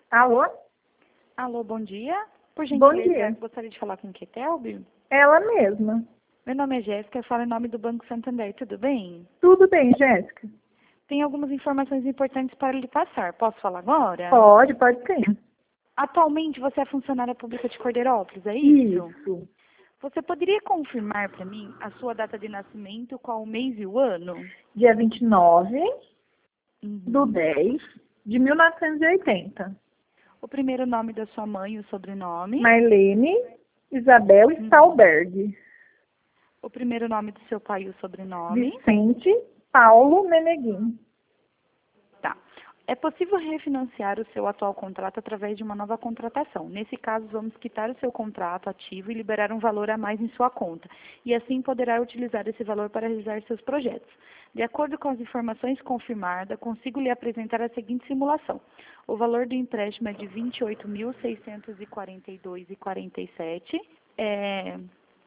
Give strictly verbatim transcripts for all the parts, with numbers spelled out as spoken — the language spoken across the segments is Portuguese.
Alô? Alô, bom dia. Por Bom gentileza, dia. gostaria de falar com Ketelbi. Ela mesma. Meu nome é Jéssica, eu falo em nome do Banco Santander, tudo bem? Tudo bem, Jéssica? Tem algumas informações importantes para lhe passar. Posso falar agora? Pode, pode sim. Atualmente você é funcionária pública de Cordeirópolis, é isso? Isso. Você poderia confirmar para mim a sua data de nascimento, qual o mês e o ano? Dia vinte e nove Uhum. do dez de mil novecentos e oitenta. O primeiro nome da sua mãe e o sobrenome? Marlene Isabel Stalberg. O primeiro nome do seu pai e o sobrenome? Vicente Paulo Meneguin. Tá. É possível refinanciar o seu atual contrato através de uma nova contratação. Nesse caso, vamos quitar o seu contrato ativo e liberar um valor a mais em sua conta. E assim poderá utilizar esse valor para realizar seus projetos. De acordo com as informações confirmadas, consigo lhe apresentar a seguinte simulação. O valor do empréstimo é de vinte e oito mil seiscentos e quarenta e dois reais e quarenta e sete centavos. É...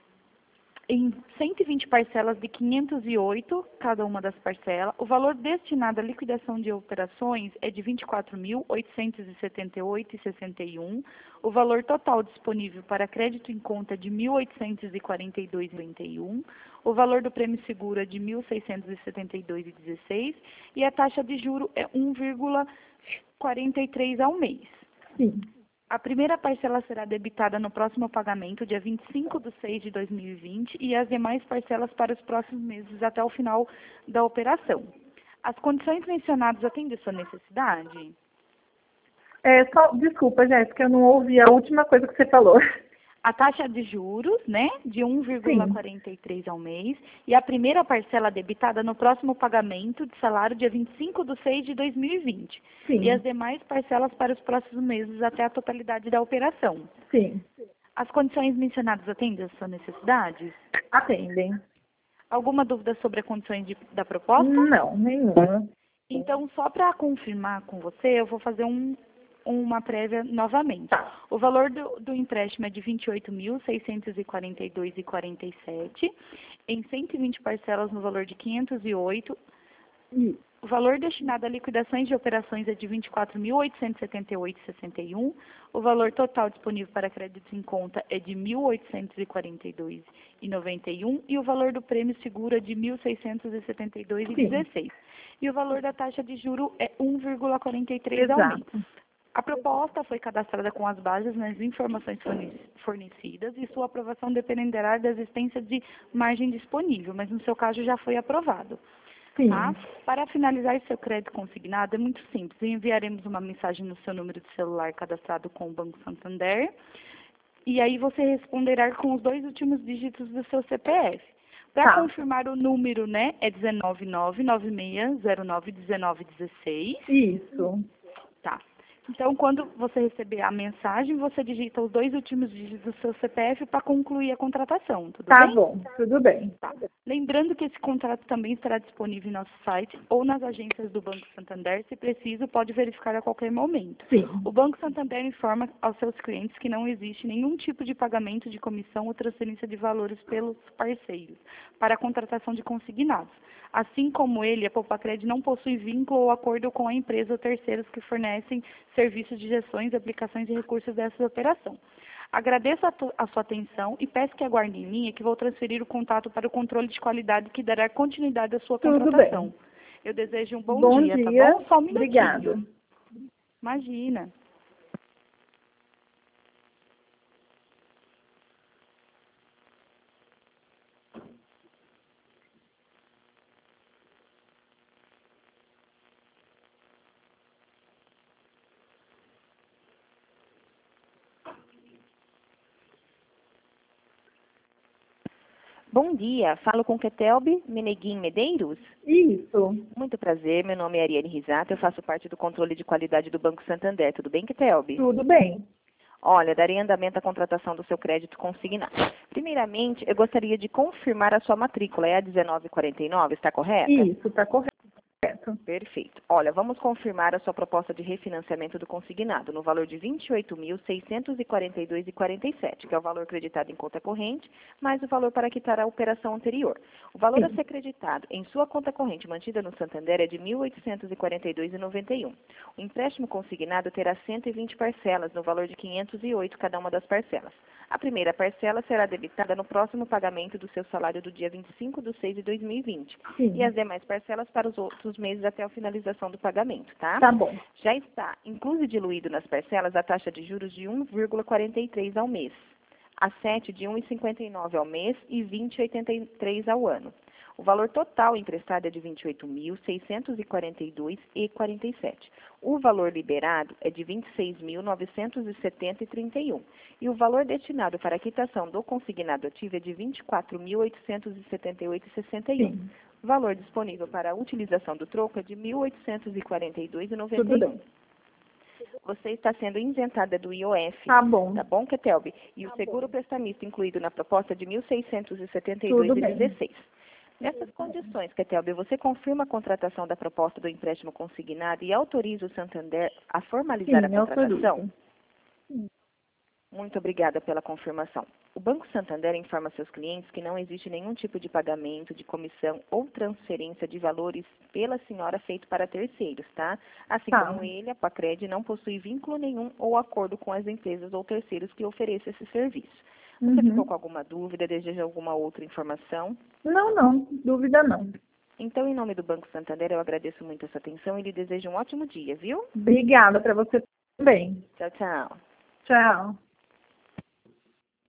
em cento e vinte parcelas de quinhentos e oito, cada uma das parcelas. O valor destinado à liquidação de operações é de vinte e quatro mil oitocentos e setenta e oito reais e sessenta e um centavos. O valor total disponível para crédito em conta é de mil oitocentos e quarenta e dois reais e noventa e um centavos. O valor do prêmio seguro é de mil seiscentos e setenta e dois reais e dezesseis centavos. E a taxa de juro é um vírgula quarenta e três ao mês. Sim. A primeira parcela será debitada no próximo pagamento, dia vinte e cinco de seis de dois mil e vinte, e as demais parcelas para os próximos meses até o final da operação. As condições mencionadas atendem a sua necessidade? É, só, desculpa, Jéssica, eu não ouvi a última coisa que você falou. A taxa de juros, né, de um vírgula quarenta e três ao mês, e a primeira parcela debitada no próximo pagamento de salário, dia vinte e cinco de seis de dois mil e vinte. Sim. E as demais parcelas para os próximos meses até a totalidade da operação. Sim. As condições mencionadas atendem às suas necessidades? Atendem. Alguma dúvida sobre as condições de, da proposta? Não, nenhuma. Então, só para confirmar com você, eu vou fazer um, uma prévia novamente. O valor do, do empréstimo é de vinte e oito mil seiscentos e quarenta e dois reais e quarenta e sete centavos, em cento e vinte parcelas no valor de quinhentos e oito reais. Isso. O valor destinado a liquidações de operações é de vinte e quatro mil oitocentos e setenta e oito reais e sessenta e um centavos. O valor total disponível para créditos em conta é de mil oitocentos e quarenta e dois reais e noventa e um centavos. E o valor do prêmio seguro é de mil seiscentos e setenta e dois reais e dezesseis centavos. E o valor da taxa de juro é um vírgula quarenta e três ao mês. Exato. A proposta foi cadastrada com as bases nas informações fornecidas e sua aprovação dependerá da existência de margem disponível, mas no seu caso já foi aprovado. Sim. Tá? Para finalizar seu crédito consignado, é muito simples. Enviaremos uma mensagem no seu número de celular cadastrado com o Banco Santander. E aí você responderá com os dois últimos dígitos do seu C P F. Para Tá. confirmar o número, né, é um nove nove nove seis zero nove um nove um seis. Isso. Tá. Então, quando você receber a mensagem, você digita os dois últimos dígitos do seu C P F para concluir a contratação, tudo Tá bem? bom, tudo bem. Tá. Lembrando que esse contrato também estará disponível em nosso site ou nas agências do Banco Santander. Se preciso, pode verificar a qualquer momento. Sim. O Banco Santander informa aos seus clientes que não existe nenhum tipo de pagamento de comissão ou transferência de valores pelos parceiros para a contratação de consignados. Assim como ele, a Poupacred não possui vínculo ou acordo com a empresa ou terceiros que fornecem serviços de gestões, aplicações e recursos dessa operação. Agradeço a, a sua atenção e peço que aguarde em linha que vou transferir o contato para o controle de qualidade que dará continuidade à sua Tudo contratação. bem. Eu desejo um bom, Bom dia, dia. tá bom? Só um minutinho. Obrigada. Imagina. Bom dia, falo com Ketelbi Meneguin Medeiros. Isso. Muito prazer, meu nome é Ariane Risato, eu faço parte do controle de qualidade do Banco Santander. Tudo bem, Ketelbi? Tudo bem. Olha, darei andamento à contratação do seu crédito consignado. Primeiramente, eu gostaria de confirmar a sua matrícula. É a dezenove quarenta e nove, está correta? Isso, tá correto. Certo. Perfeito. Olha, vamos confirmar a sua proposta de refinanciamento do consignado no valor de vinte e oito mil, seiscentos e quarenta e dois reais e quarenta e sete centavos, que é o valor creditado em conta corrente, mais o valor para quitar a operação anterior. O valor Sim. a ser creditado em sua conta corrente mantida no Santander é de mil oitocentos e quarenta e dois reais e noventa e um centavos. O empréstimo consignado terá cento e vinte parcelas no valor de quinhentos e oito cada uma das parcelas. A primeira parcela será debitada no próximo pagamento do seu salário do dia vinte e cinco de seis de dois mil e vinte. Sim. E as demais parcelas para os outros meses até a finalização do pagamento, tá? Tá bom. Já está incluso e diluído nas parcelas a taxa de juros de um vírgula quarenta e três ao mês, a sete de um vírgula cinquenta e nove ao mês e vinte vírgula oitenta e três ao ano. O valor total emprestado é de vinte e oito mil, seiscentos e quarenta e dois reais e quarenta e sete centavos. O valor liberado é de vinte e seis mil, novecentos e setenta reais e trinta e um centavos. E o valor destinado para a quitação do consignado ativo é de vinte e quatro mil, oitocentos e setenta e oito reais e sessenta e um centavos. Sim. Valor disponível para a utilização do troco é de mil oitocentos e quarenta e dois reais e noventa Tudo e um bem. centavos. Você está sendo isentada do I O F. Tá bom. Tá bom, Ketelbi? E Tá o seguro bom. prestamista incluído na proposta é de mil seiscentos e setenta e Tudo dois reais e bem. dezesseis centavos. Nessas condições, Ketelbi, você confirma a contratação da proposta do empréstimo consignado e autoriza o Santander a formalizar Sim, a eu contratação? autorizo. Muito obrigada pela confirmação. O Banco Santander informa seus clientes que não existe nenhum tipo de pagamento, de comissão ou transferência de valores pela senhora feito para terceiros, tá? Assim Tá. como ele, a Pacred, não possui vínculo nenhum ou acordo com as empresas ou terceiros que ofereçam esse serviço. Você Uhum. ficou com alguma dúvida, deseja alguma outra informação? Não, não. Dúvida não. Então, em nome do Banco Santander, eu agradeço muito a sua atenção e lhe desejo um ótimo dia, viu? Obrigada para você também. Tchau, tchau. Tchau.